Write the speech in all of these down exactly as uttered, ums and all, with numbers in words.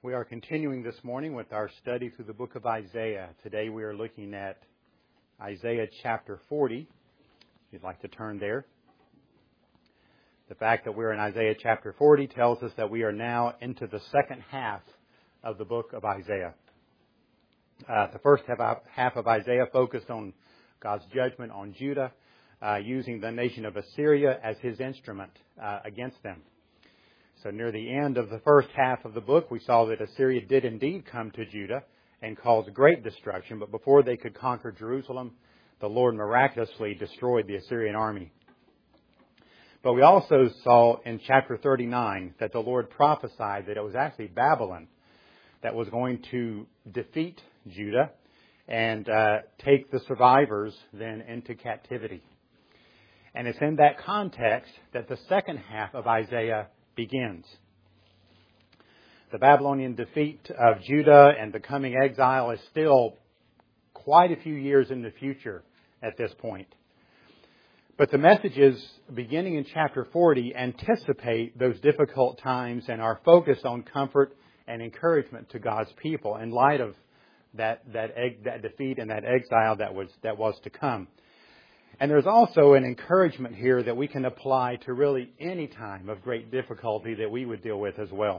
We are continuing this morning with our study through the book of Isaiah. Today we are looking at Isaiah chapter forty. If you'd like to turn there. The fact that we're in Isaiah chapter forty tells us that we are now into the second half of the book of Isaiah. Uh, the first half of Isaiah focused on God's judgment on Judah, uh, using the nation of Assyria as his instrument uh, against them. So near the end of the first half of the book, we saw that Assyria did indeed come to Judah and cause great destruction. But before they could conquer Jerusalem, the Lord miraculously destroyed the Assyrian army. But we also saw in chapter thirty-nine that the Lord prophesied that it was actually Babylon that was going to defeat Judah and uh, take the survivors then into captivity. And it's in that context that the second half of Isaiah begins. The Babylonian defeat of Judah and the coming exile is still quite a few years in the future at this point. But the messages beginning in chapter forty anticipate those difficult times and are focused on comfort and encouragement to God's people in light of that that, that defeat and that exile that was that was to come. And there's also an encouragement here that we can apply to really any time of great difficulty that we would deal with as well.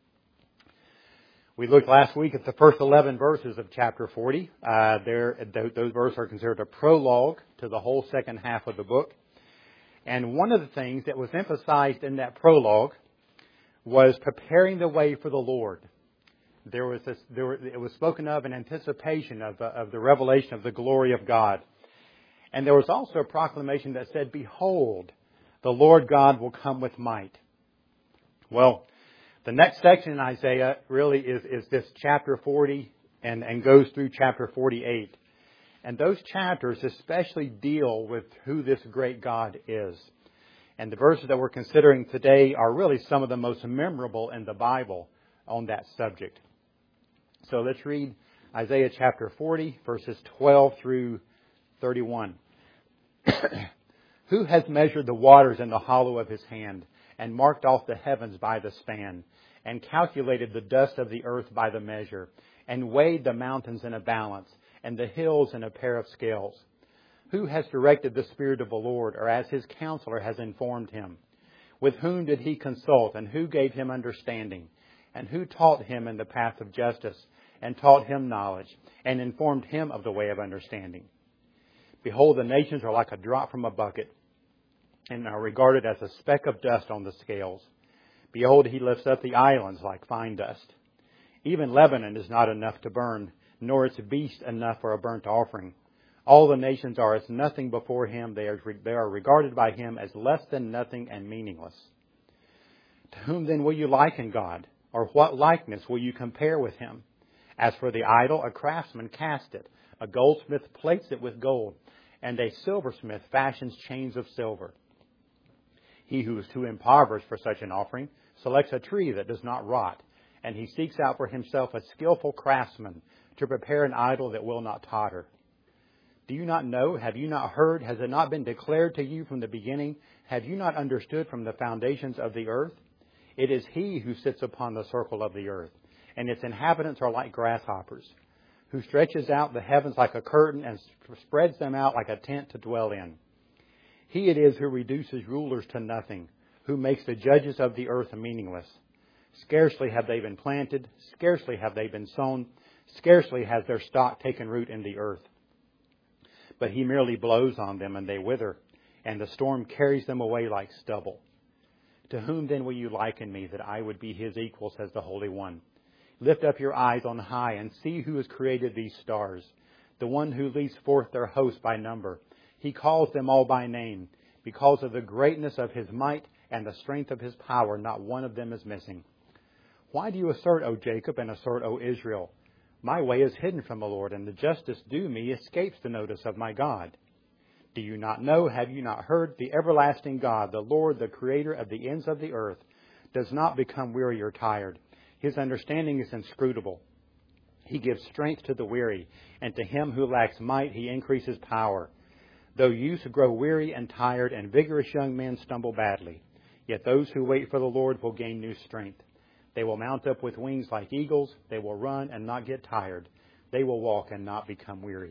We looked last week at the first eleven verses of chapter forty. Uh, there, those verses are considered a prologue to the whole second half of the book. And one of the things that was emphasized in that prologue was preparing the way for the Lord. There was this, there were, it was spoken of in anticipation of, of the revelation of the glory of God. And there was also a proclamation that said, "Behold, the Lord God will come with might." Well, the next section in Isaiah really is, is this chapter forty and, and goes through chapter forty-eight. And those chapters especially deal with who this great God is. And the verses that we're considering today are really some of the most memorable in the Bible on that subject. So let's read Isaiah chapter forty, verses twelve through thirty-one. Who has measured the waters in the hollow of his hand, and marked off the heavens by the span, and calculated the dust of the earth by the measure, and weighed the mountains in a balance, and the hills in a pair of scales? Who has directed the Spirit of the Lord, or as his counselor has informed him? With whom did he consult, and who gave him understanding? And who taught him in the path of justice, and taught him knowledge, and informed him of the way of understanding? Behold, the nations are like a drop from a bucket, and are regarded as a speck of dust on the scales. Behold, he lifts up the islands like fine dust. Even Lebanon is not enough to burn, nor its beast enough for a burnt offering. All the nations are as nothing before him. They are, they are regarded by him as less than nothing and meaningless. To whom then will you liken God? Or what likeness will you compare with him? As for the idol, a craftsman cast it. A goldsmith plates it with gold, and a silversmith fashions chains of silver. He who is too impoverished for such an offering selects a tree that does not rot, and he seeks out for himself a skillful craftsman to prepare an idol that will not totter. Do you not know? Have you not heard? Has it not been declared to you from the beginning? Have you not understood from the foundations of the earth? It is he who sits upon the circle of the earth, and its inhabitants are like grasshoppers, who stretches out the heavens like a curtain and spreads them out like a tent to dwell in. He it is who reduces rulers to nothing, who makes the judges of the earth meaningless. Scarcely have they been planted, scarcely have they been sown, scarcely has their stock taken root in the earth. But he merely blows on them and they wither, and the storm carries them away like stubble. To whom then will you liken me, that I would be his equal, says the Holy One? Lift up your eyes on high and see who has created these stars, the one who leads forth their host by number. He calls them all by name. Because of the greatness of his might and the strength of his power, not one of them is missing. Why do you assert, O Jacob, and assert, O Israel? My way is hidden from the Lord, and the justice due me escapes the notice of my God. Do you not know, have you not heard? The everlasting God, the Lord, the creator of the ends of the earth, does not become weary or tired. His understanding is inscrutable. He gives strength to the weary, and to him who lacks might he increases power. Though youths grow weary and tired, and vigorous young men stumble badly, yet those who wait for the Lord will gain new strength. They will mount up with wings like eagles. They will run and not get tired. They will walk and not become weary.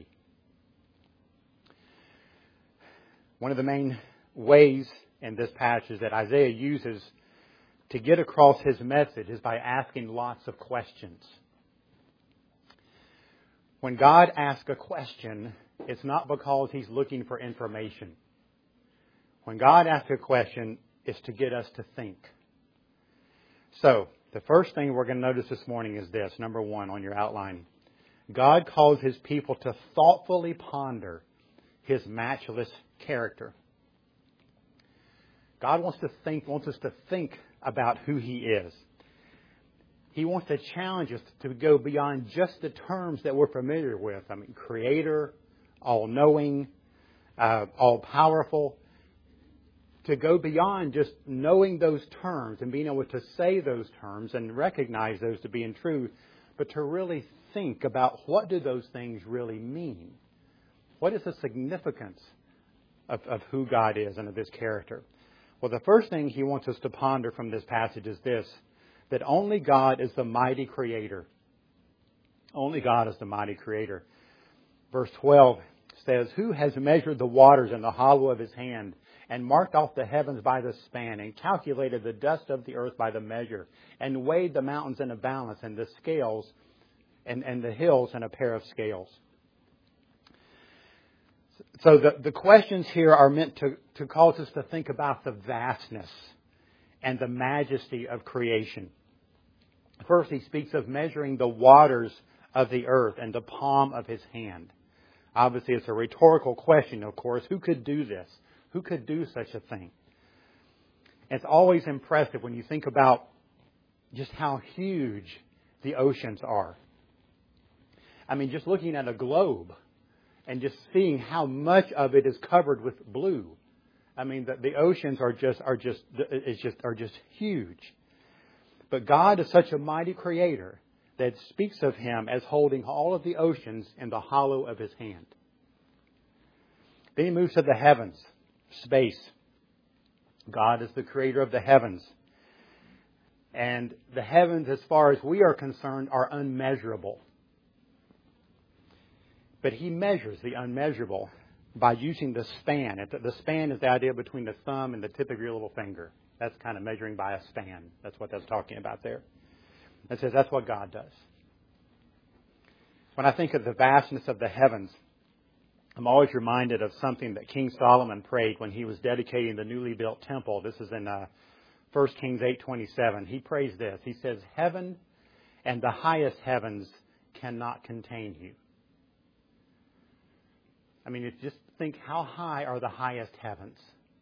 One of the main ways in this passage that Isaiah uses to get across his message is by asking lots of questions. When God asks a question, it's not because He's looking for information. When God asks a question, it's to get us to think. So, the first thing we're going to notice this morning is this, number one on your outline. God calls His people to thoughtfully ponder His matchless character. God wants to think, wants us to think about who He is. He wants to challenge us to go beyond just the terms that we're familiar with. I mean, Creator, all-knowing, uh, all-powerful. To go beyond just knowing those terms and being able to say those terms and recognize those to being true, but to really think about what do those things really mean? What is the significance of, of who God is and of His character? Well, the first thing He wants us to ponder from this passage is this, that only God is the mighty Creator. Only God is the mighty Creator. Verse twelve says, "Who has measured the waters in the hollow of His hand, and marked off the heavens by the span, and calculated the dust of the earth by the measure, and weighed the mountains in a balance, and the scales, and, and the hills in a pair of scales?" So the, the questions here are meant to, to cause us to think about the vastness and the majesty of creation. First, he speaks of measuring the waters of the earth in the palm of His hand. Obviously, it's a rhetorical question, of course. Who could do this? Who could do such a thing? It's always impressive when you think about just how huge the oceans are. I mean, just looking at a globe and just seeing how much of it is covered with blue. I mean, the, the oceans are just are just it's just are just huge. But God is such a mighty Creator that speaks of Him as holding all of the oceans in the hollow of His hand. Then He moves to the heavens, space. God is the Creator of the heavens. And the heavens, as far as we are concerned, are unmeasurable. But He measures the unmeasurable by using the span. The span is the idea between the thumb and the tip of your little finger. That's kind of measuring by a span. That's what that's talking about there. It says that's what God does. When I think of the vastness of the heavens, I'm always reminded of something that King Solomon prayed when he was dedicating the newly built temple. This is in uh, First Kings eight twenty-seven. He prays this. He says, "Heaven and the highest heavens cannot contain you." I mean, just think, how high are the highest heavens?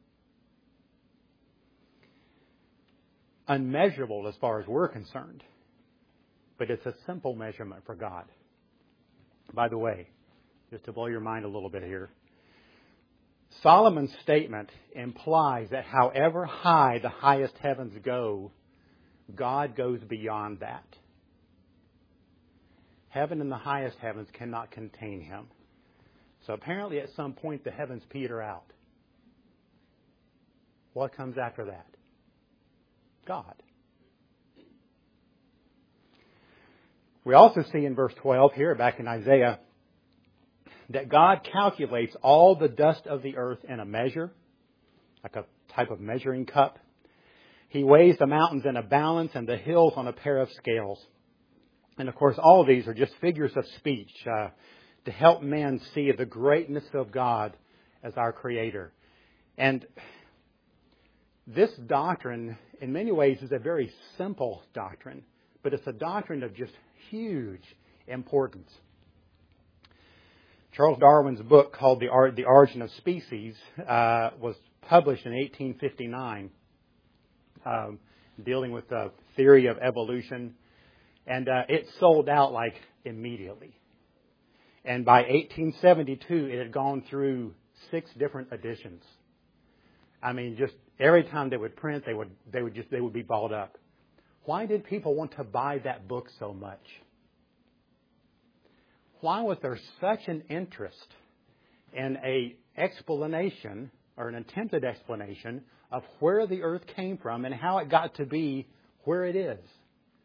Unmeasurable as far as we're concerned. But it's a simple measurement for God. By the way, just to blow your mind a little bit here, Solomon's statement implies that however high the highest heavens go, God goes beyond that. Heaven and the highest heavens cannot contain Him. So apparently at some point the heavens peter out. What comes after that? God. We also see in verse twelve here, back in Isaiah, that God calculates all the dust of the earth in a measure, like a type of measuring cup. He weighs the mountains in a balance and the hills on a pair of scales. And of course, all of these are just figures of speech uh, to help men see the greatness of God as our Creator. And this doctrine, in many ways, is a very simple doctrine, but it's a doctrine of just huge importance. Charles Darwin's book called The, Or- the Origin of Species uh, was published in eighteen fifty-nine, um, dealing with the theory of evolution, and uh, it sold out like immediately. And by eighteen seventy-two, it had gone through six different editions. I mean, just every time they would print, they would they would just they would be balled up. Why did people want to buy that book so much? Why was there such an interest in a explanation or an attempted explanation of where the earth came from and how it got to be where it is?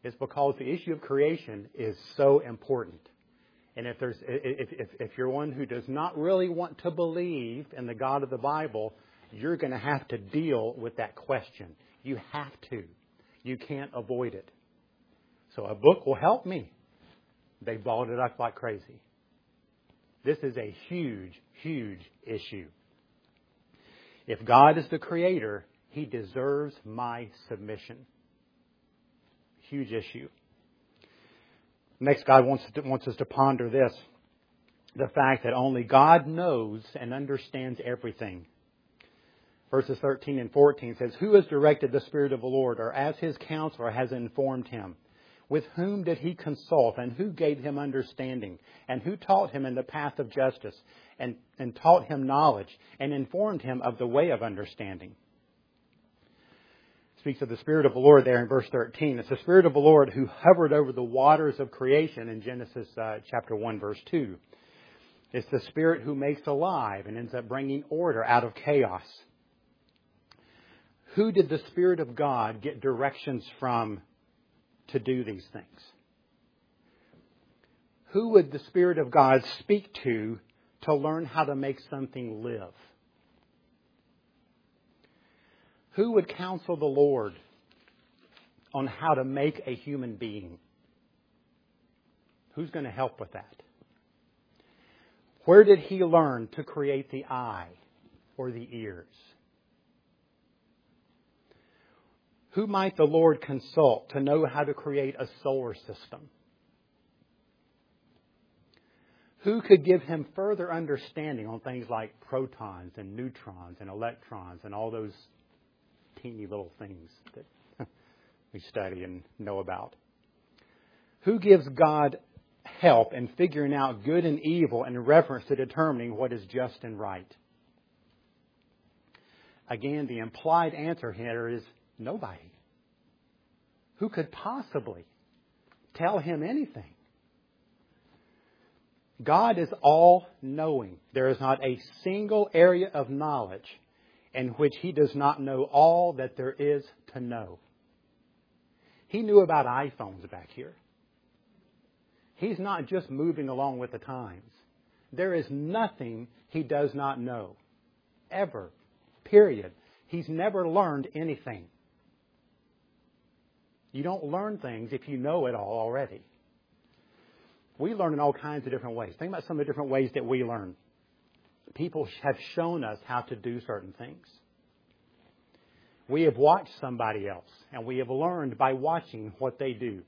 It's because the issue of creation is so important. And if there's if, if, if you're one who does not really want to believe in the God of the Bible, you're going to have to deal with that question. You have to. You can't avoid it. So a book will help me. They balled it up like crazy. This is a huge, huge issue. If God is the creator, He deserves my submission. Huge issue. Next, God wants, to, wants us to ponder this. The fact that only God knows and understands everything. Verses thirteen and fourteen says, "Who has directed the Spirit of the Lord, or as His counselor has informed Him? With whom did He consult, and who gave Him understanding? And who taught Him in the path of justice, and, and taught Him knowledge, and informed Him of the way of understanding?" Speaks of the Spirit of the Lord there in verse thirteen. It's the Spirit of the Lord who hovered over the waters of creation in Genesis uh, chapter one, verse two. It's the Spirit who makes alive and ends up bringing order out of chaos. Who did the Spirit of God get directions from to do these things? Who would the Spirit of God speak to to learn how to make something live? Who would counsel the Lord on how to make a human being? Who's going to help with that? Where did He learn to create the eye or the ears? Who might the Lord consult to know how to create a solar system? Who could give Him further understanding on things like protons and neutrons and electrons and all those teeny little things that we study and know about? Who gives God help in figuring out good and evil in reference to determining what is just and right? Again, the implied answer here is nobody. Who could possibly tell Him anything? God is all-knowing. There is not a single area of knowledge in which He does not know all that there is to know. He knew about iPhones back here. He's not just moving along with the times. There is nothing He does not know. Ever. Period. He's never learned anything. You don't learn things if you know it all already. We learn in all kinds of different ways. Think about some of the different ways that we learn. People have shown us how to do certain things. We have watched somebody else, and we have learned by watching what they do.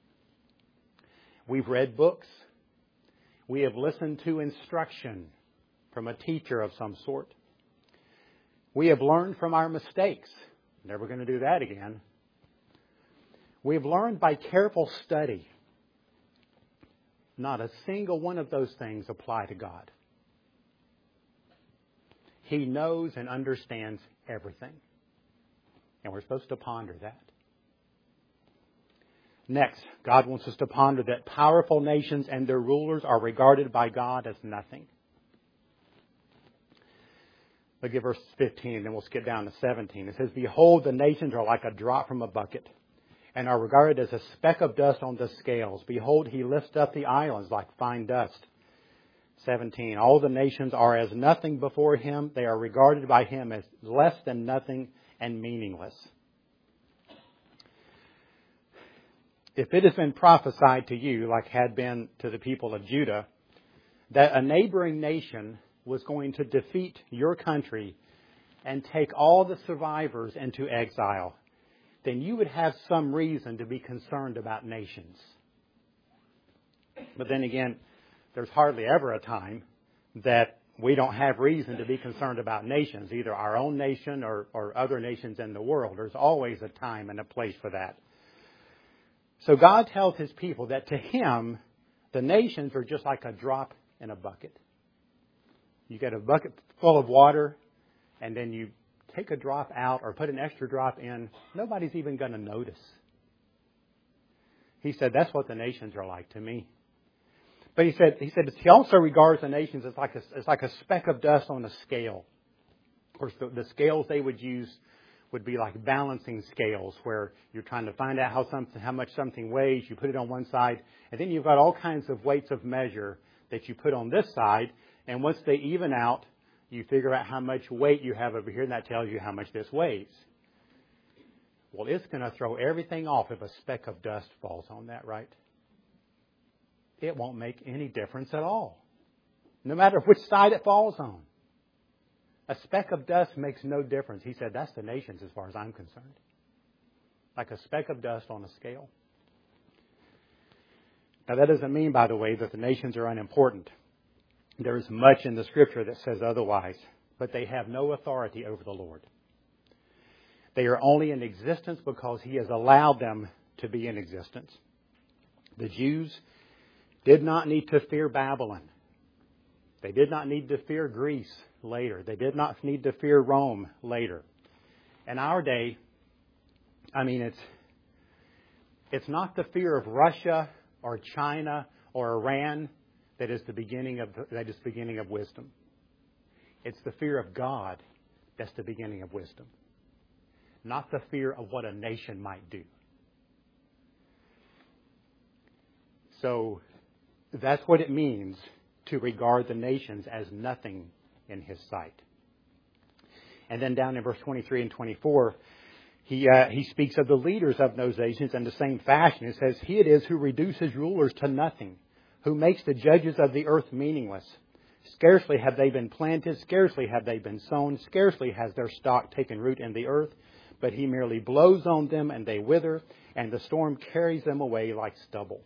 We've read books. We have listened to instruction from a teacher of some sort. We have learned from our mistakes. Never going to do that again. We have learned by careful study. Not a single one of those things apply to God. He knows and understands everything. And we're supposed to ponder that. Next, God wants us to ponder that powerful nations and their rulers are regarded by God as nothing. Look at verse fifteen, then we'll skip down to seventeen. It says, "Behold, the nations are like a drop from a bucket, and are regarded as a speck of dust on the scales. Behold, He lifts up the islands like fine dust." seventeen. "All the nations are as nothing before Him. They are regarded by Him as less than nothing and meaningless." If it has been prophesied to you, like had been to the people of Judah, that a neighboring nation was going to defeat your country and take all the survivors into exile, then you would have some reason to be concerned about nations. But then again, there's hardly ever a time that we don't have reason to be concerned about nations, either our own nation or, or other nations in the world. There's always a time and a place for that. So God tells His people that to Him, the nations are just like a drop in a bucket. You get a bucket full of water, and then you take a drop out or put an extra drop in. Nobody's even going to notice. He said, that's what the nations are like to me. But he said, he said he also regards the nations as like a, as like a speck of dust on a scale. Of course, the, the scales they would use would be like balancing scales, where you're trying to find out how something, how much something weighs. You put it on one side, and then you've got all kinds of weights of measure that you put on this side. And once they even out, you figure out how much weight you have over here, and that tells you how much this weighs. Well, it's going to throw everything off if a speck of dust falls on that, right? It won't make any difference at all, no matter which side it falls on. A speck of dust makes no difference. He said, that's the nations as far as I'm concerned. Like a speck of dust on a scale. Now, that doesn't mean, by the way, that the nations are unimportant. There is much in the Scripture that says otherwise, but they have no authority over the Lord. They are only in existence because He has allowed them to be in existence. The Jews did not need to fear Babylon. They did not need to fear Greece later. They did not need to fear Rome later. In our day, I mean, it's it's not the fear of Russia or China or Iran that is the beginning of that is the beginning of wisdom. It's the fear of God that's the beginning of wisdom, not the fear of what a nation might do. So that's what it means to regard the nations as nothing in His sight. And then down in verse twenty-three and twenty-four, he uh, he speaks of the leaders of those nations in the same fashion. It says, He it is who reduces rulers to nothing, who makes the judges of the earth meaningless. Scarcely have they been planted, scarcely have they been sown, scarcely has their stock taken root in the earth, but He merely blows on them and they wither, and the storm carries them away like stubble.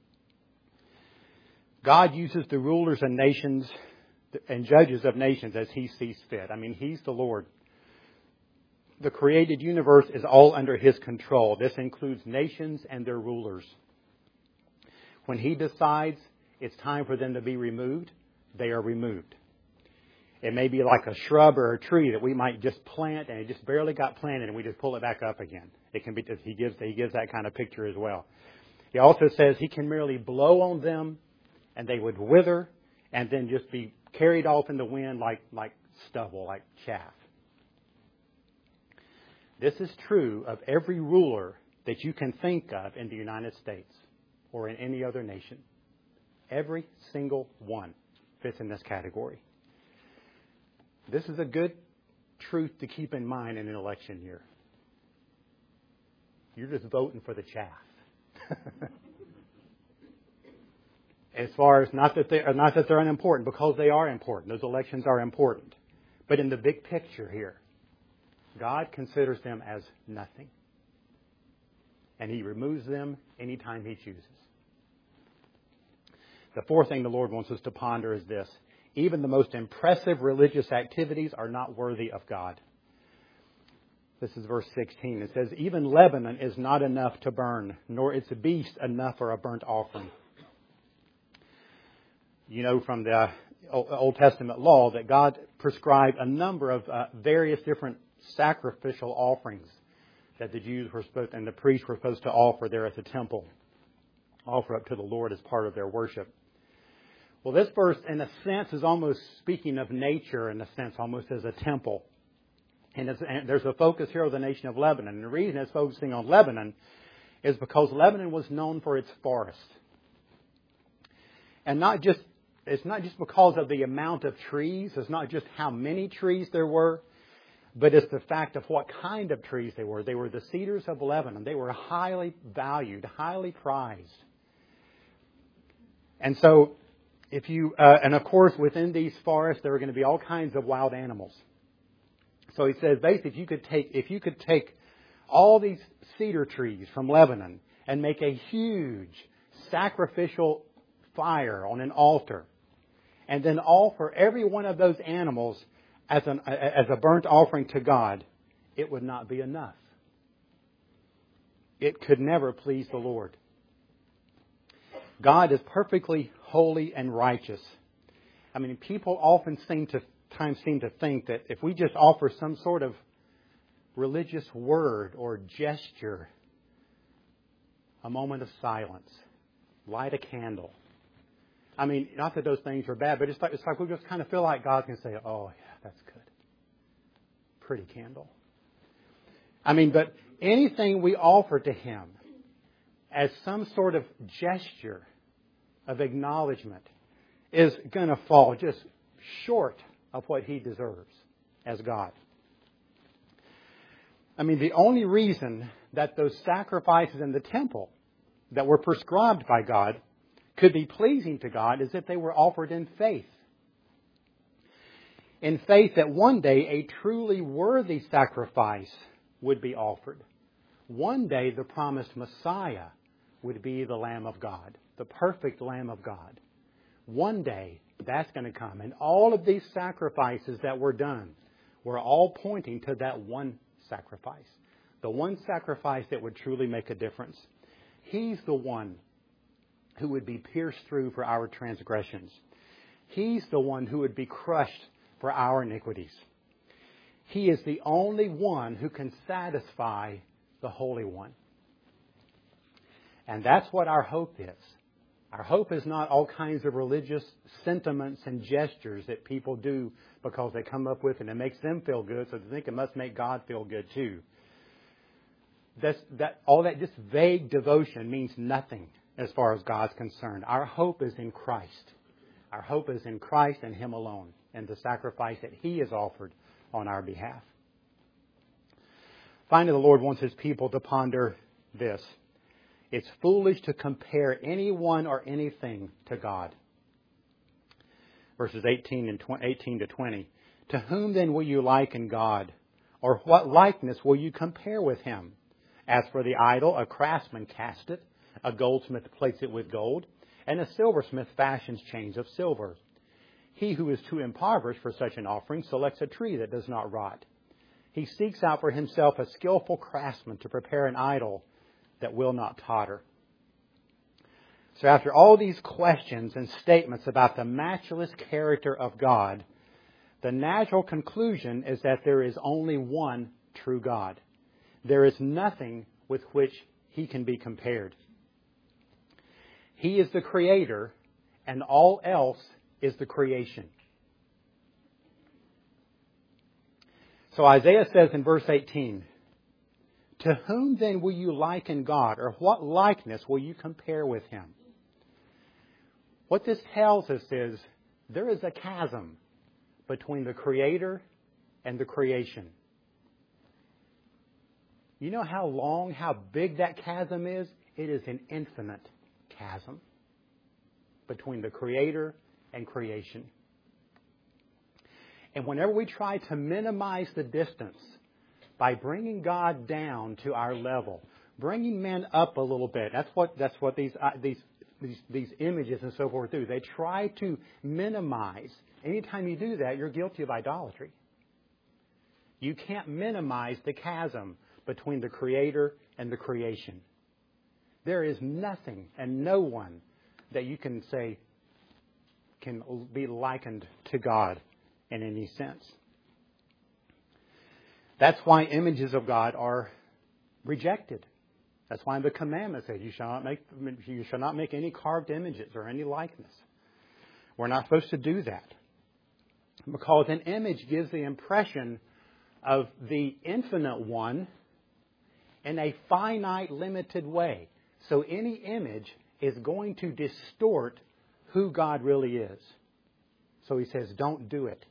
God uses the rulers and nations and judges of nations as He sees fit. I mean, He's the Lord. The created universe is all under His control. This includes nations and their rulers. When He decides it's time for them to be removed, they are removed. It may be like a shrub or a tree that we might just plant and it just barely got planted and we just pull it back up again. It can be, He gives, He gives that kind of picture as well. He also says He can merely blow on them and they would wither and then just be carried off in the wind like, like stubble, like chaff. This is true of every ruler that you can think of in the United States or in any other nation. Every single one fits in this category. This is a good truth to keep in mind in an election year. You're just voting for the chaff. As far as not that they are not that they're unimportant, because they are important. Those elections are important. But in the big picture here, God considers them as nothing. And He removes them anytime He chooses. The fourth thing the Lord wants us to ponder is this. Even the most impressive religious activities are not worthy of God. This is verse sixteen. It says, even Lebanon is not enough to burn, nor its beast enough for a burnt offering. You know from the Old Testament law that God prescribed a number of uh, various different sacrificial offerings that the Jews were supposed and the priests were supposed to offer there at the temple, offer up to the Lord as part of their worship. Well, this verse, in a sense, is almost speaking of nature, in a sense, almost as a temple. And, and there's a focus here of the nation of Lebanon. And the reason it's focusing on Lebanon is because Lebanon was known for its forest. And not just it's not just because of the amount of trees. It's not just how many trees there were. But it's the fact of what kind of trees they were. They were the cedars of Lebanon. They were highly valued, highly prized. And so, if you, uh, and of course, within these forests, there are going to be all kinds of wild animals. So he says, basically, if you could take, if you could take all these cedar trees from Lebanon and make a huge sacrificial fire on an altar, and then offer every one of those animals as an as a burnt offering to God, it would not be enough. It could never please the Lord. God is perfectly holy and righteous. I mean, people often seem to times seem to think that if we just offer some sort of religious word or gesture, a moment of silence, light a candle. I mean, not that those things are bad, but it's like, it's like we just kind of feel like God can say, oh, yeah, that's good. Pretty candle. I mean, but anything we offer to Him as some sort of gesture of acknowledgement is going to fall just short of what He deserves as God. I mean, the only reason that those sacrifices in the temple that were prescribed by God could be pleasing to God is if they were offered in faith. In faith that one day a truly worthy sacrifice would be offered. One day the promised Messiah would be the Lamb of God, the perfect Lamb of God. One day that's going to come. And all of these sacrifices that were done were all pointing to that one sacrifice. The one sacrifice that would truly make a difference. He's the one who would be pierced through for our transgressions. He's the one who would be crushed for our iniquities. He is the only one who can satisfy the Holy One. And that's what our hope is. Our hope is not all kinds of religious sentiments and gestures that people do because they come up with and it makes them feel good, so they think it must make God feel good too. That's, that, all that just vague devotion means nothing as far as God's concerned. Our hope is in Christ. Our hope is in Christ and Him alone, and the sacrifice that He has offered on our behalf. Finally, the Lord wants His people to ponder this. It's foolish to compare anyone or anything to God. Verses eighteen and eighteen to twenty. To whom then will you liken God? Or what likeness will you compare with Him? As for the idol, a craftsman cast it, a goldsmith plates it with gold, and a silversmith fashions chains of silver. He who is too impoverished for such an offering selects a tree that does not rot. He seeks out for himself a skillful craftsman to prepare an idol that will not totter. So after all these questions and statements about the matchless character of God, the natural conclusion is that there is only one true God. There is nothing with which He can be compared. He is the Creator, and all else is the creation. So Isaiah says in verse eighteen, to whom then will you liken God, or what likeness will you compare with Him? What this tells us is there is a chasm between the Creator and the creation. You know how long, how big that chasm is? It is an infinite chasm between the Creator and creation. And whenever we try to minimize the distance by bringing God down to our level, bringing men up a little bit, that's what that's what these uh, these these these images and so forth do. They try to minimize. Anytime you do that, you're guilty of idolatry. You can't minimize the chasm between the Creator and the creation. There is nothing and no one that you can say can be likened to God in any sense. That's why images of God are rejected. That's why the commandment says you shall not make you shall not make any carved images or any likeness. We're not supposed to do that. Because an image gives the impression of the infinite one in a finite, limited way. So any image is going to distort who God really is. So He says, don't do it.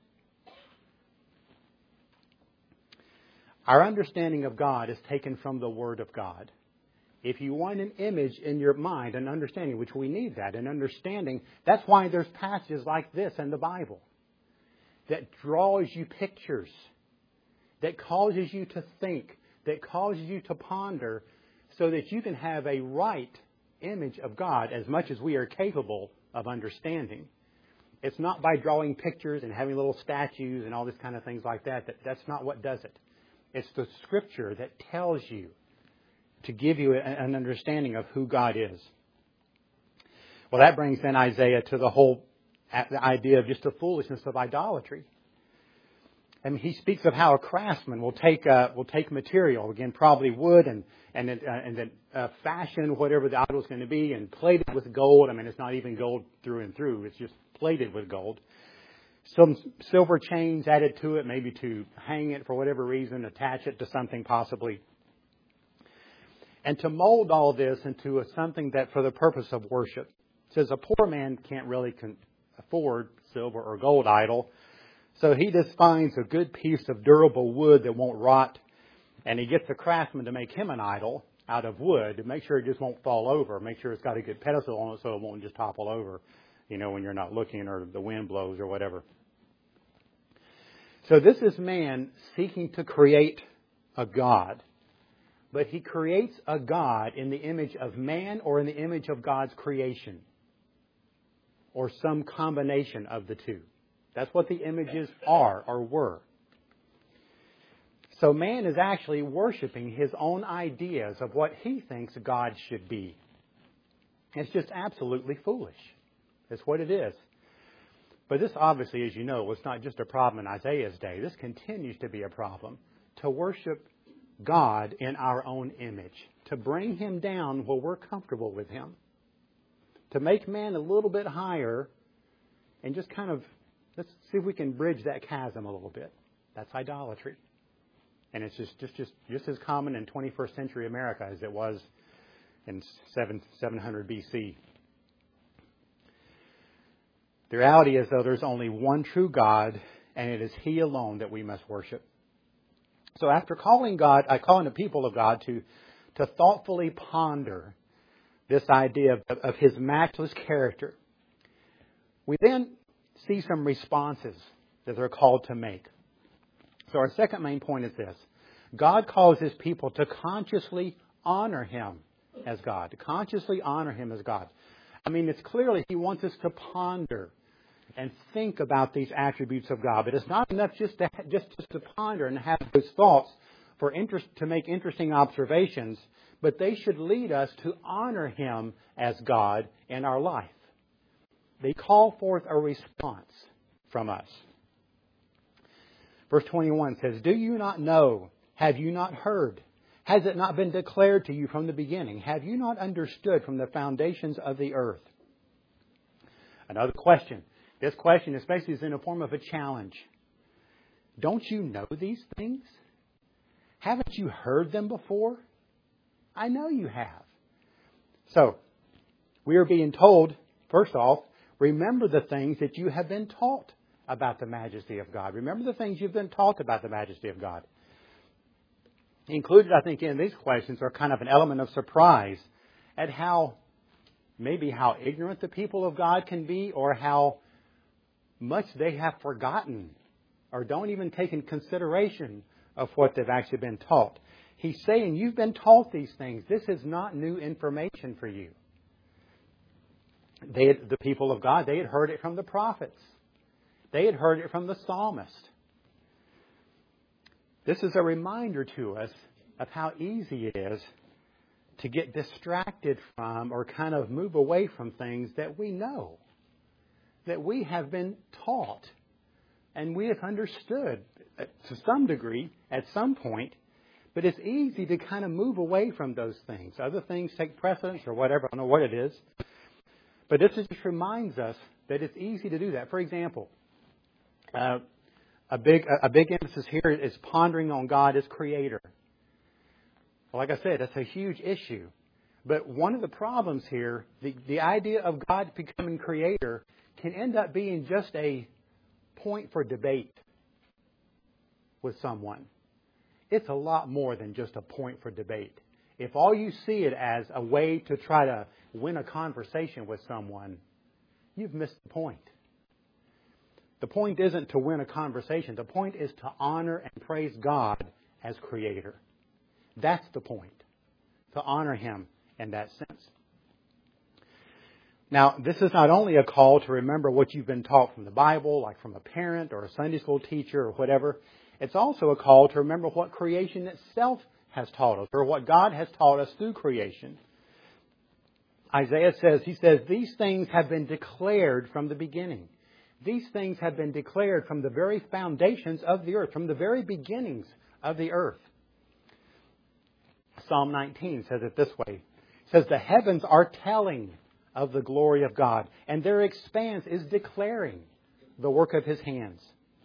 Our understanding of God is taken from the Word of God. If you want an image in your mind, an understanding, which we need that, an understanding, that's why there's passages like this in the Bible that draws you pictures, that causes you to think, that causes you to ponder, so that you can have a right image of God as much as we are capable of understanding. It's not by drawing pictures and having little statues and all this kind of things like that. that that's not what does it. It's the Scripture that tells you to give you an understanding of who God is. Well, that brings then Isaiah to the whole the idea of just the foolishness of idolatry. And he speaks of how a craftsman will take uh, will take material, again probably wood, and and then, uh, and then uh, fashion whatever the idol is going to be, and plate it with gold. I mean, it's not even gold through and through; it's just plated with gold. some silver chains added to it, maybe to hang it for whatever reason, attach it to something possibly. And to mold all this into a, something that for the purpose of worship. It says a poor man can't really con- afford silver or gold idol. So he just finds a good piece of durable wood that won't rot. And he gets a craftsman to make him an idol out of wood to make sure it just won't fall over. Make sure it's got a good pedestal on it so it won't just topple over, you know, when you're not looking or the wind blows or whatever. So this is man seeking to create a God. But he creates a God in the image of man or in the image of God's creation. Or some combination of the two. That's what the images are or were. So man is actually worshiping his own ideas of what he thinks God should be. It's just absolutely foolish. That's what it is. But this obviously, as you know, was not just a problem in Isaiah's day. This continues to be a problem. To worship God in our own image. To bring Him down where we're comfortable with Him. To make man a little bit higher and just kind of, let's see if we can bridge that chasm a little bit. That's idolatry. And it's just, just, just, just as common in twenty-first century America as it was in seven hundred B C. The reality is, though, there's only one true God, and it is He alone that we must worship. So after calling God, I call on the people of God to, to thoughtfully ponder this idea of, of His matchless character. We then see some responses that they're called to make. So our second main point is this. God calls His people to consciously honor Him as God. To consciously honor Him as God. I mean, it's clearly He wants us to ponder and think about these attributes of God. But it's not enough just to, just, just to ponder and have those thoughts for interest, to make interesting observations. But they should lead us to honor Him as God in our life. They call forth a response from us. Verse twenty-one says, "Do you not know? Have you not heard? Has it not been declared to you from the beginning? Have you not understood from the foundations of the earth?" Another question. This question especially is in the form of a challenge. Don't you know these things? Haven't you heard them before? I know you have. So, we are being told, first off, remember the things that you have been taught about the majesty of God. Remember the things you've been taught about the majesty of God. Included, I think, in these questions are kind of an element of surprise at how, maybe how ignorant the people of God can be, or how much they have forgotten or don't even take in consideration of what they've actually been taught. He's saying, you've been taught these things. This is not new information for you. They had, the people of God, they had heard it from the prophets. They had heard it from the psalmist. This is a reminder to us of how easy it is to get distracted from or kind of move away from things that we know, that we have been taught, and we have understood to some degree at some point. But it's easy to kind of move away from those things. Other things take precedence or whatever. I don't know what it is. But this just reminds us that it's easy to do that. For example, uh, a big a big emphasis here is pondering on God as Creator. Well, like I said, that's a huge issue. But one of the problems here, the, the idea of God becoming Creator can end up being just a point for debate with someone. It's a lot more than just a point for debate. If all you see it as a way to try to win a conversation with someone, you've missed the point. The point isn't to win a conversation. The point is to honor and praise God as Creator. That's the point. To honor Him in that sense. Now, this is not only a call to remember what you've been taught from the Bible, like from a parent or a Sunday school teacher or whatever. It's also a call to remember what creation itself has taught us, or what God has taught us through creation. Isaiah says, he says, these things have been declared from the beginning. These things have been declared from the very foundations of the earth, from the very beginnings of the earth. Psalm nineteen says it this way. It says, the heavens are telling of the glory of God, and their expanse is declaring the work of His hands.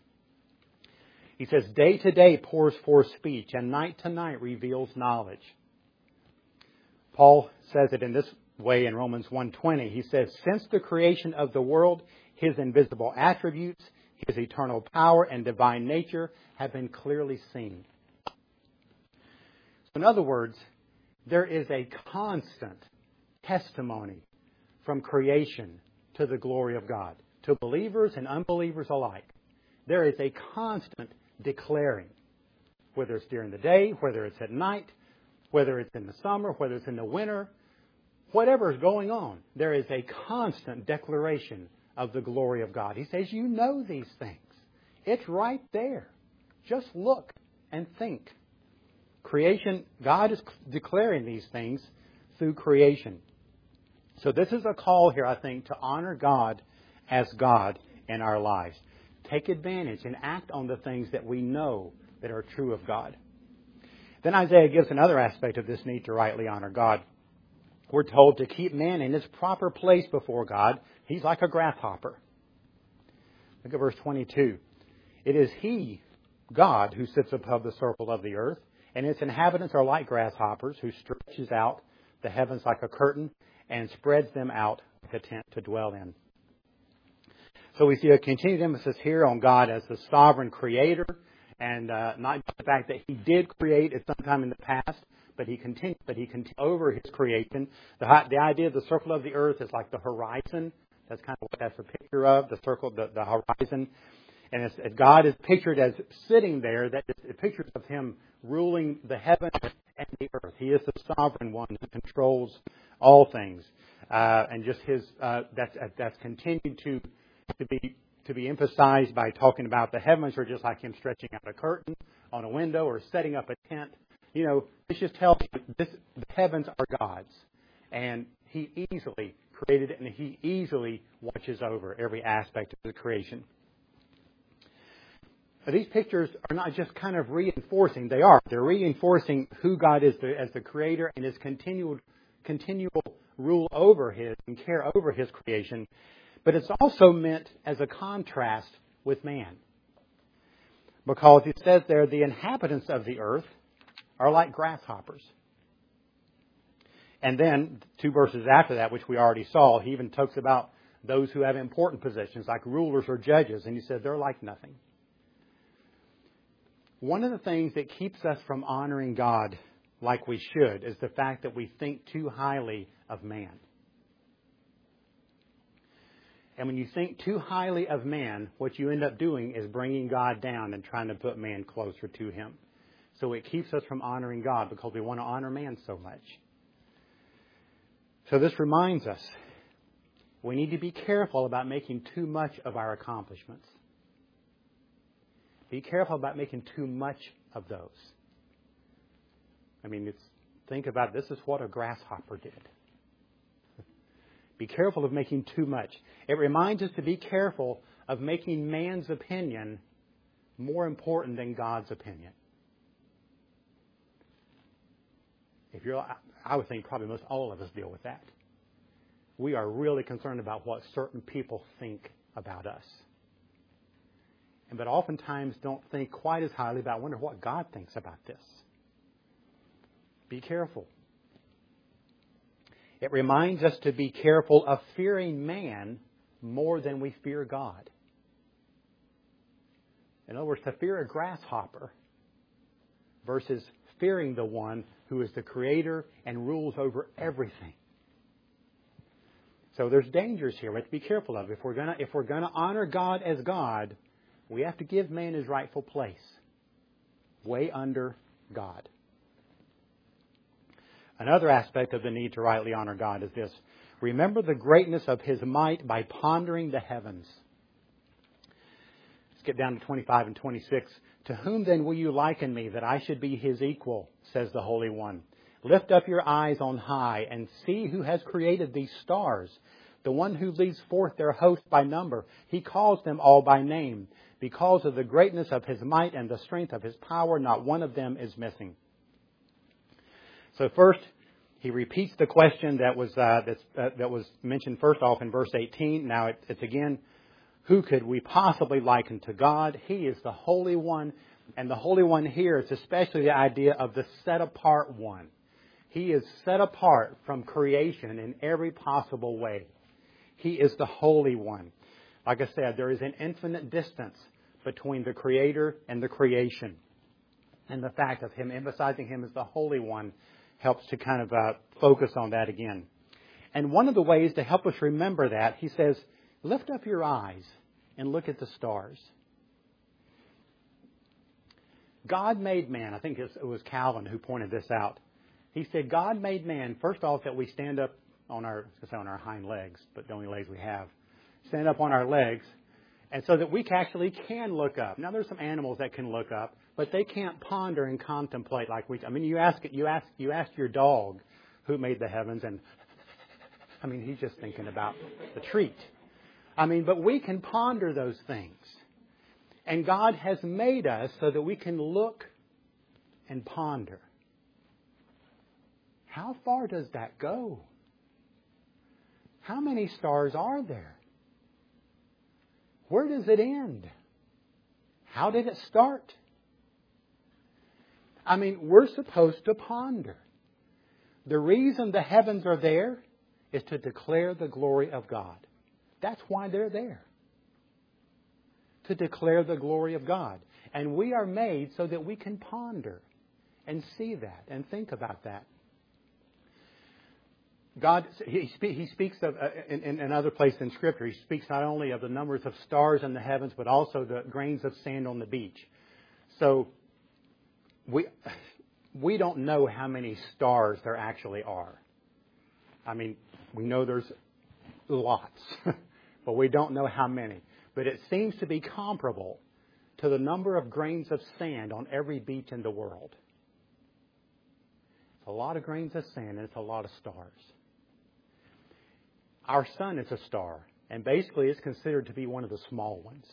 He says, day to day pours forth speech, and night to night reveals knowledge. Paul says it in this way in Romans one twenty. He says, since the creation of the world, His invisible attributes, His eternal power and divine nature have been clearly seen. So in other words, there is a constant testimony from creation to the glory of God, to believers and unbelievers alike. There is a constant declaring, whether it's during the day, whether it's at night, whether it's in the summer, whether it's in the winter, whatever is going on, there is a constant declaration of the glory of God. He says, you know these things. It's right there. Just look and think. Creation, God is declaring these things through creation. So this is a call here, I think, to honor God as God in our lives. Take advantage and act on the things that we know that are true of God. Then Isaiah gives another aspect of this need to rightly honor God. We're told to keep man in his proper place before God. He's like a grasshopper. Look at verse twenty-two. It is He, God, who sits above the circle of the earth, and its inhabitants are like grasshoppers, who stretches out the heavens like a curtain and spreads them out like a tent to dwell in. So we see a continued emphasis here on God as the sovereign creator, and uh, not just the fact that He did create at some time in the past, but He continued, but He continued over His creation. The, the idea of the circle of the earth is like the horizon. That's kind of what that's a picture of, the circle, the, the horizon. And as, as God is pictured as sitting there, that is pictures of Him ruling the heavens and the earth. He is the sovereign one who controls all things, uh, and just His uh, that's that's continued to to be to be emphasized by talking about the heavens are just like Him stretching out a curtain on a window or setting up a tent. You know, this just tells you this, the heavens are God's, and He easily created it, and He easily watches over every aspect of the creation. But these pictures are not just kind of reinforcing. They are. They're reinforcing who God is the, as the Creator and His continual, continual rule over His and care over His creation. But it's also meant as a contrast with man. Because it says there, the inhabitants of the earth are like grasshoppers. And then, two verses after that, which we already saw, he even talks about those who have important positions, like rulers or judges. And he said they're like nothing. One of the things that keeps us from honoring God like we should is the fact that we think too highly of man. And when you think too highly of man, what you end up doing is bringing God down and trying to put man closer to Him. So it keeps us from honoring God because we want to honor man so much. So this reminds us we need to be careful about making too much of our accomplishments. Be careful about making too much of those. I mean, it's, think about this is what a grasshopper did. Be careful of making too much. It reminds us to be careful of making man's opinion more important than God's opinion. If you're, I would think probably most all of us deal with that. We are really concerned about what certain people think about us. But oftentimes don't think quite as highly about, I wonder what God thinks about this. Be careful. It reminds us to be careful of fearing man more than we fear God. In other words, to fear a grasshopper versus fearing the one who is the Creator and rules over everything. So there's dangers here we have to be careful of. If we're gonna if we're gonna honor God as God, we have to give man his rightful place, way under God. Another aspect of the need to rightly honor God is this. Remember the greatness of His might by pondering the heavens. Let's get down to twenty-five and twenty-six. To whom then will you liken me that I should be His equal, says the Holy One. Lift up your eyes on high and see who has created these stars, the one who leads forth their host by number. He calls them all by name. Because of the greatness of His might and the strength of His power, not one of them is missing. So first, he repeats the question that was uh, that's, uh, that was mentioned first off in verse eighteen. Now it, it's again who could we possibly liken to God? He is the Holy One. And the Holy One here is especially the idea of the set-apart one. He is set apart from creation in every possible way. He is the Holy One. Like I said, there is an infinite distance between the Creator and the creation. And the fact of Him emphasizing Him as the Holy One helps to kind of uh, focus on that again. And one of the ways to help us remember that, He says, lift up your eyes and look at the stars. God made man. I think it was Calvin who pointed this out. He said, God made man, first off, that we stand up on our, say on our hind legs, but the only legs we have. Stand up on our legs, and so that we actually can look up. Now, there's some animals that can look up, but they can't ponder and contemplate like we. I mean, you ask you ask you ask your dog who made the heavens, and I mean, he's just thinking about the treat. I mean, but we can ponder those things. And God has made us so that we can look and ponder. How far does that go? How many stars are there? Where does it end? How did it start? I mean, we're supposed to ponder. The reason the heavens are there is to declare the glory of God. That's why they're there. To declare the glory of God. And we are made so that we can ponder and see that and think about that. God, He, spe- he speaks of, uh, in, in another place in Scripture, He speaks not only of the numbers of stars in the heavens, but also the grains of sand on the beach. So, we we don't know how many stars there actually are. I mean, we know there's lots, but we don't know how many. But it seems to be comparable to the number of grains of sand on every beach in the world. It's a lot of grains of sand, and it's a lot of stars. Our sun is a star, and basically it's considered to be one of the small ones.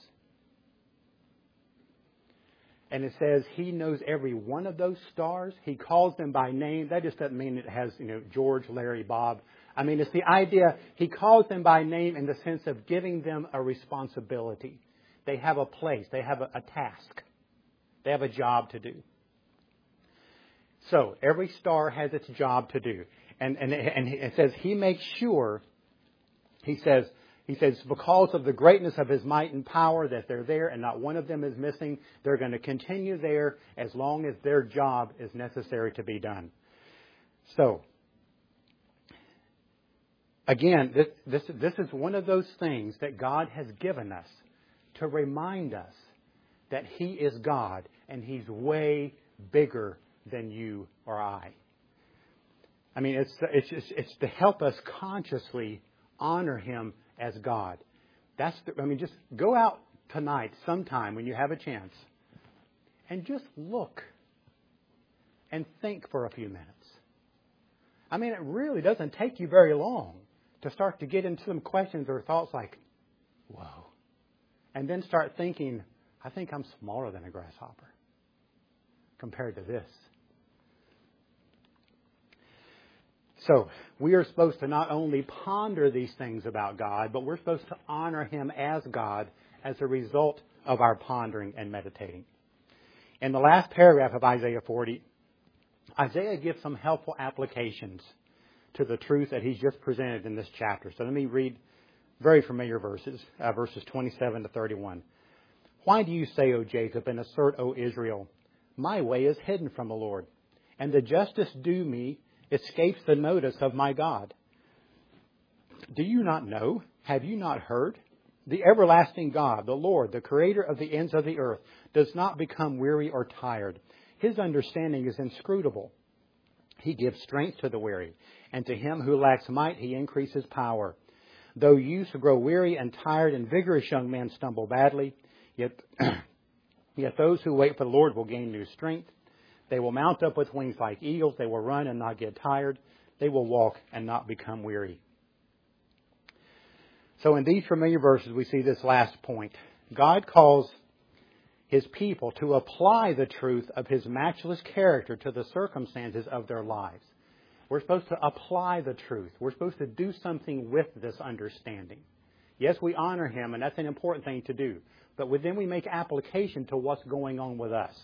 And it says He knows every one of those stars. He calls them by name. That just doesn't mean it has, you know, George, Larry, Bob. I mean, it's the idea He calls them by name in the sense of giving them a responsibility. They have a place. They have a, a task. They have a job to do. So every star has its job to do. And, and, and it says He makes sure, He says, He says, because of the greatness of His might and power that they're there and not one of them is missing, they're going to continue there as long as their job is necessary to be done. So, again, this, this, this is one of those things that God has given us to remind us that He is God and He's way bigger than you or I. I mean, it's it's just, it's to help us consciously honor Him as God. That's the, I mean, just go out tonight sometime when you have a chance and just look and think for a few minutes. I mean, it really doesn't take you very long to start to get into some questions or thoughts like, whoa. And then start thinking, I think I'm smaller than a grasshopper compared to this. So, we are supposed to not only ponder these things about God, but we're supposed to honor Him as God as a result of our pondering and meditating. In the last paragraph of Isaiah forty, Isaiah gives some helpful applications to the truth that he's just presented in this chapter. So let me read very familiar verses, uh, verses twenty-seven to thirty-one. Why do you say, O Jacob, and assert, O Israel, my way is hidden from the Lord, and the justice due me escapes the notice of my God? Do you not know? Have you not heard? The everlasting God, the Lord, the creator of the ends of the earth, does not become weary or tired. His understanding is inscrutable. He gives strength to the weary, and to him who lacks might he increases power. Though youths grow weary and tired, and vigorous young men stumble badly, yet, yet those who wait for the Lord will gain new strength. They will mount up with wings like eagles. They will run and not get tired. They will walk and not become weary. So in these familiar verses, we see this last point. God calls His people to apply the truth of His matchless character to the circumstances of their lives. We're supposed to apply the truth. We're supposed to do something with this understanding. Yes, we honor Him, and that's an important thing to do. But then we make application to what's going on with us.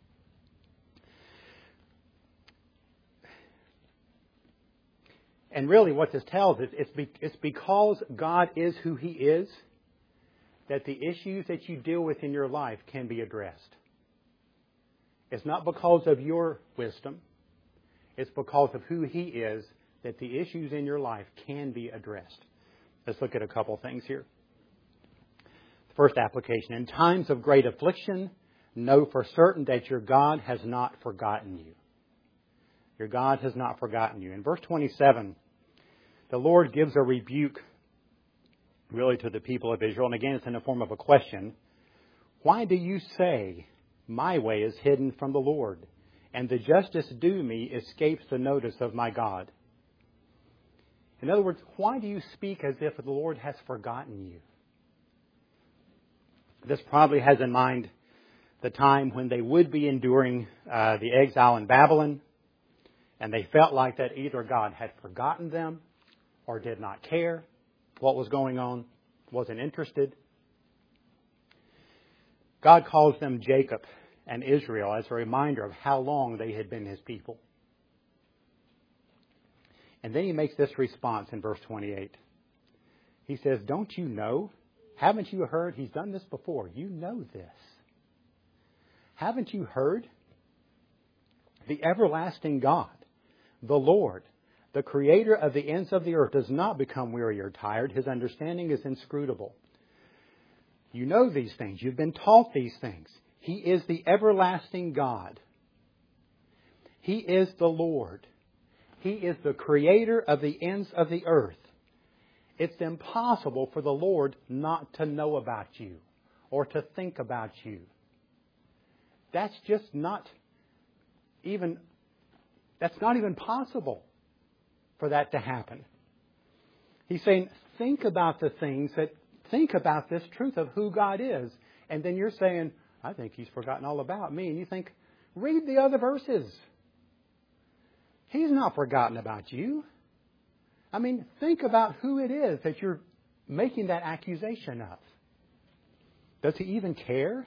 And really what this tells us, it's, be, it's because God is who He is, that the issues that you deal with in your life can be addressed. It's not because of your wisdom. It's because of who He is that the issues in your life can be addressed. Let's look at a couple things here. First application. In times of great affliction, know for certain that your God has not forgotten you. Your God has not forgotten you. In verse twenty-seven, the Lord gives a rebuke really to the people of Israel. And again, it's in the form of a question. Why do you say, my way is hidden from the Lord, and the justice due me escapes the notice of my God? In other words, why do you speak as if the Lord has forgotten you? This probably has in mind the time when they would be enduring uh, the exile in Babylon, and they felt like that either God had forgotten them or did not care what was going on, wasn't interested. God calls them Jacob and Israel as a reminder of how long they had been His people. And then He makes this response in verse twenty-eight. He says, don't you know? Haven't you heard? He's done this before. You know this. Haven't you heard? The everlasting God, the Lord, the Creator of the ends of the earth, does not become weary or tired. His understanding is inscrutable. You know these things. You've been taught these things. He is the everlasting God. He is the Lord. He is the Creator of the ends of the earth. It's impossible for the Lord not to know about you or to think about you. That's just not even, that's not even possible for that to happen. He's saying, think about the things that, think about this truth of who God is. And then you're saying, I think He's forgotten all about me. And you think, read the other verses. He's not forgotten about you. I mean, think about who it is that you're making that accusation of. Does He even care?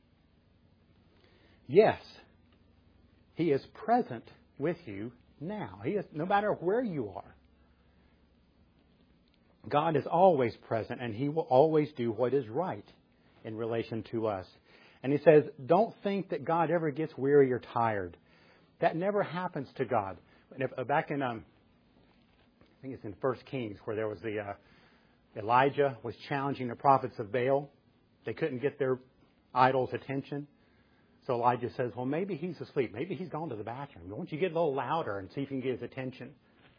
Yes. He is present with you now. He is, no matter where you are. God is always present, and He will always do what is right in relation to us. And He says, don't think that God ever gets weary or tired. That never happens to God. If, uh, back in, um, I think it's in First Kings, where there was the uh, Elijah was challenging the prophets of Baal. They couldn't get their idol's attention. So Elijah says, well, maybe he's asleep. Maybe he's gone to the bathroom. Why don't you get a little louder and see if you can get his attention?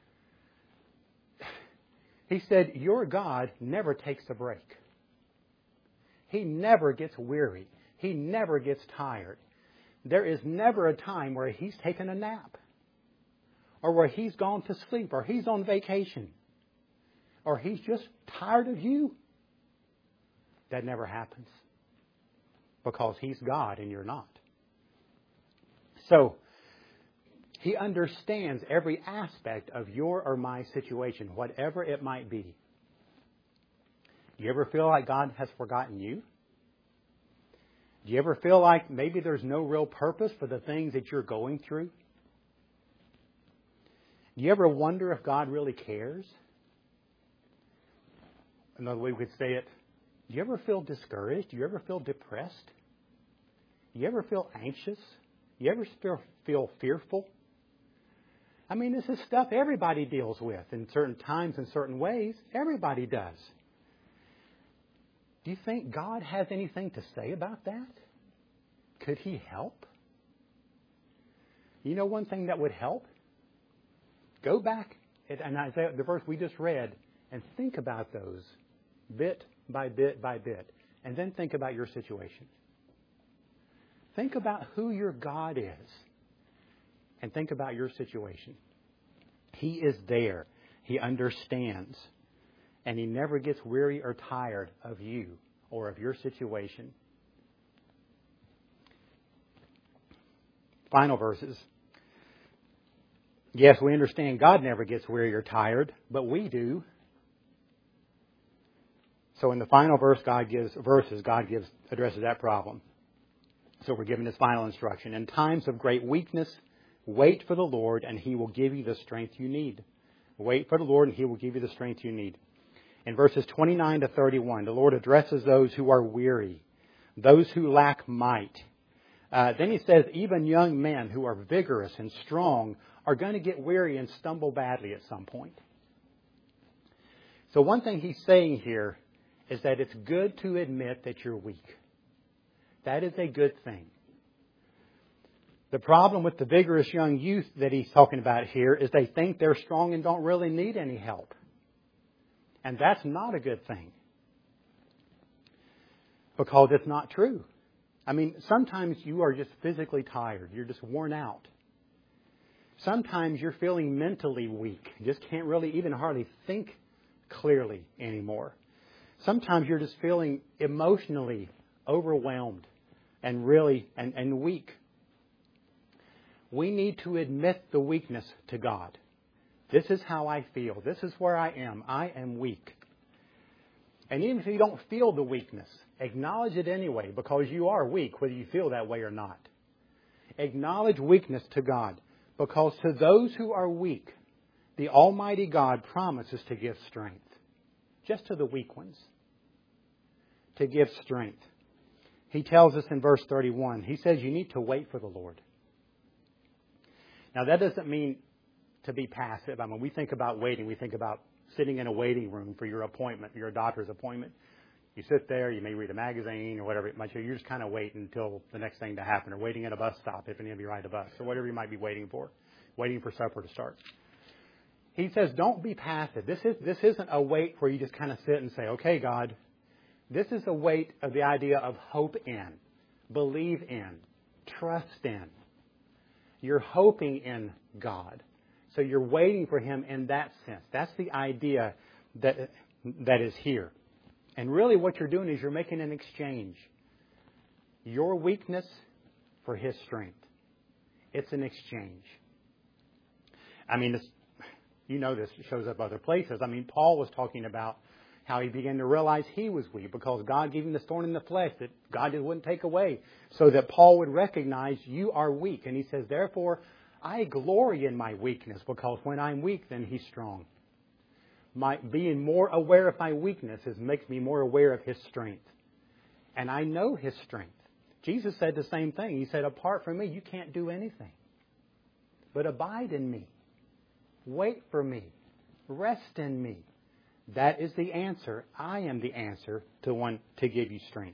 He said, your God never takes a break. He never gets weary. He never gets tired. There is never a time where He's taken a nap, or where He's gone to sleep, or He's on vacation, or He's just tired of you. That never happens, because He's God and you're not. So, He understands every aspect of your or my situation, whatever it might be. Do you ever feel like God has forgotten you? Do you ever feel like maybe there's no real purpose for the things that you're going through? Do you ever wonder if God really cares? Another way we could say it, do you ever feel discouraged? Do you ever feel depressed? Do you ever feel anxious? Do you ever feel, feel fearful? I mean, this is stuff everybody deals with in certain times, in certain ways. Everybody does. Do you think God has anything to say about that? Could He help? You know one thing that would help? Go back and Isaiah, the verse we just read, and think about those bit by bit by bit. And then think about your situation. Think about who your God is. And think about your situation. He is there. He understands. And He never gets weary or tired of you or of your situation. Final verses. Yes, we understand God never gets weary or tired, but we do. So in the final verse, God gives verses, God gives addresses that problem. So we're given this final instruction. In times of great weakness, wait for the Lord, and He will give you the strength you need. Wait for the Lord, and He will give you the strength you need. In verses twenty-nine to thirty-one, the Lord addresses those who are weary, those who lack might. Uh, then He says, even young men who are vigorous and strong are going to get weary and stumble badly at some point. So one thing He's saying here is that it's good to admit that you're weak. That is a good thing. The problem with the vigorous young youth that He's talking about here is they think they're strong and don't really need any help. And that's not a good thing. Because it's not true. I mean, sometimes you are just physically tired. You're just worn out. Sometimes you're feeling mentally weak. You just can't really even hardly think clearly anymore. Sometimes you're just feeling emotionally overwhelmed and really and, and weak. We need to admit the weakness to God. This is how I feel. This is where I am. I am weak. And even if you don't feel the weakness, acknowledge it anyway, because you are weak, whether you feel that way or not. Acknowledge weakness to God, because to those who are weak, the Almighty God promises to give strength. Just to the weak ones. To give strength. He tells us in verse thirty-one, He says you need to wait for the Lord. Now that doesn't mean to be passive. I mean, we think about waiting. We think about sitting in a waiting room for your appointment, your doctor's appointment. You sit there, you may read a magazine or whatever it might be. You just kind of wait until the next thing to happen, or waiting at a bus stop if any of you ride a bus, or whatever you might be waiting for, waiting for supper to start. He says, don't be passive. This is this isn't a wait where you just kind of sit and say, okay, God. This is a wait of the idea of hope in, believe in, trust in. You're hoping in God. So you're waiting for Him in that sense. That's the idea that that is here. And really what you're doing is you're making an exchange. Your weakness for His strength. It's an exchange. I mean, this, you know this shows up other places. I mean, Paul was talking about how he began to realize he was weak because God gave him this thorn in the flesh that God just wouldn't take away. So that Paul would recognize you are weak. And he says, therefore, I glory in my weakness, because when I'm weak, then He's strong. My being more aware of my weaknesses makes me more aware of His strength. And I know His strength. Jesus said the same thing. He said, apart from me, you can't do anything. But abide in me. Wait for me. Rest in me. That is the answer. I am the answer to one to give you strength.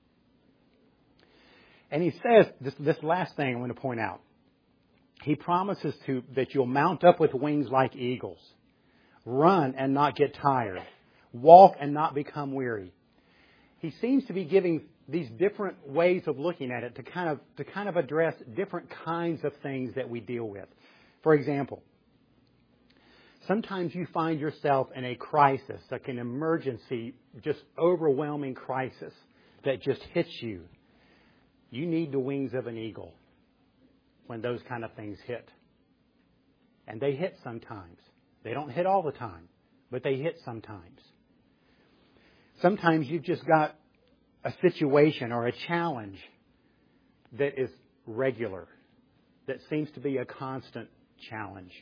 And He says, this, this last thing I want to point out. He promises to that you'll mount up with wings like eagles. Run and not get tired. Walk and not become weary. He seems to be giving these different ways of looking at it to kind of to kind of address different kinds of things that we deal with. For example, sometimes you find yourself in a crisis, like an emergency, just overwhelming crisis that just hits you. You need the wings of an eagle when those kind of things hit. And they hit sometimes. They don't hit all the time, but they hit sometimes. Sometimes you've just got a situation or a challenge that is regular, that seems to be a constant challenge.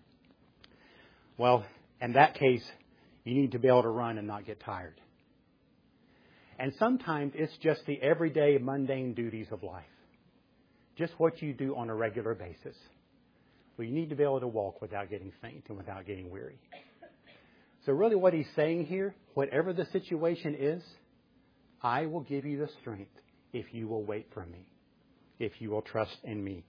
Well, in that case, you need to be able to run and not get tired. And sometimes it's just the everyday mundane duties of life. Just what you do on a regular basis. Well, you need to be able to walk without getting faint and without getting weary. So really what He's saying here, whatever the situation is, I will give you the strength if you will wait for me, if you will trust in me.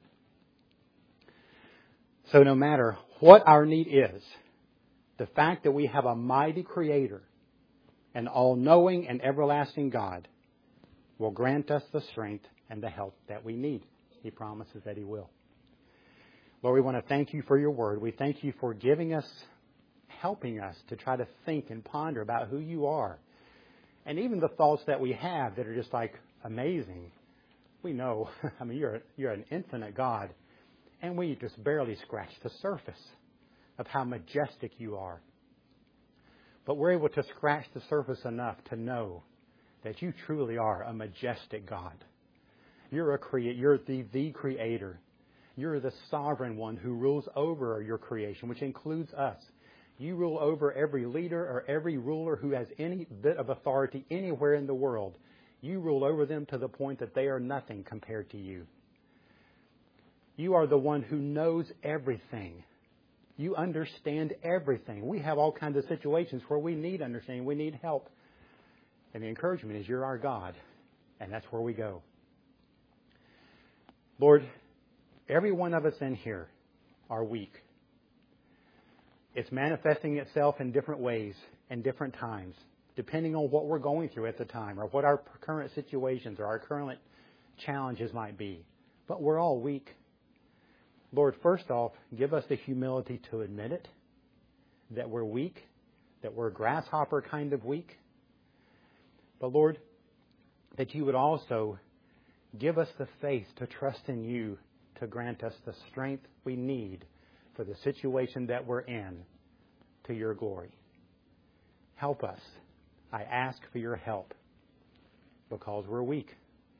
So no matter what our need is, the fact that we have a mighty Creator, an all-knowing and everlasting God, will grant us the strength and the help that we need. He promises that He will. Lord, we want to thank You for Your Word. We thank You for giving us, helping us to try to think and ponder about who You are. And even the thoughts that we have that are just like amazing. We know, I mean, You're, you're an infinite God. And we just barely scratch the surface of how majestic You are. But we're able to scratch the surface enough to know that you truly are a majestic God. You're a crea- You're the, the Creator. You're the sovereign one who rules over your creation, which includes us. You rule over every leader or every ruler who has any bit of authority anywhere in the world. You rule over them to the point that they are nothing compared to you. You are the one who knows everything. You understand everything. We have all kinds of situations where we need understanding. We need help. And the encouragement is you're our God. And that's where we go. Lord, every one of us in here are weak. It's manifesting itself in different ways and different times, depending on what we're going through at the time or what our current situations or our current challenges might be. But we're all weak. Lord, first off, give us the humility to admit it, that we're weak, that we're grasshopper kind of weak. But Lord, that you would also give us the faith to trust in you to grant us the strength we need for the situation that we're in to your glory. Help us. I ask for your help because we're weak.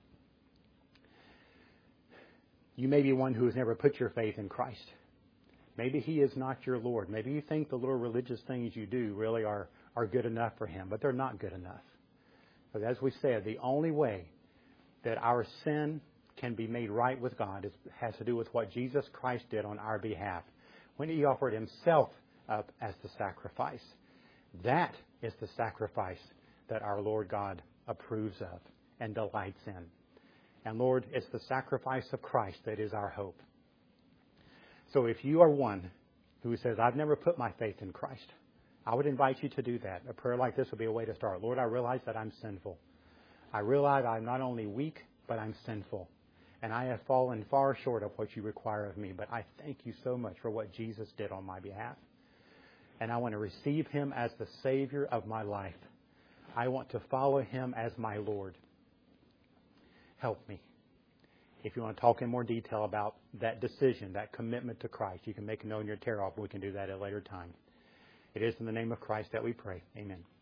You may be one who has never put your faith in Christ. Maybe He is not your Lord. Maybe you think the little religious things you do really are, are good enough for Him, but they're not good enough. But as we said, the only way that our sin can be made right with God is, has to do with what Jesus Christ did on our behalf when He offered Himself up as the sacrifice. That is the sacrifice that our Lord God approves of and delights in. And Lord, it's the sacrifice of Christ that is our hope. So if you are one who says, I've never put my faith in Christ, I would invite you to do that. A prayer like this would be a way to start. Lord, I realize that I'm sinful. I realize I'm not only weak, but I'm sinful. And I have fallen far short of what you require of me. But I thank you so much for what Jesus did on my behalf. And I want to receive Him as the Savior of my life. I want to follow Him as my Lord. Help me. If you want to talk in more detail about that decision, that commitment to Christ, you can make a note in your tear off. We can do that at a later time. It is in the name of Christ that we pray. Amen.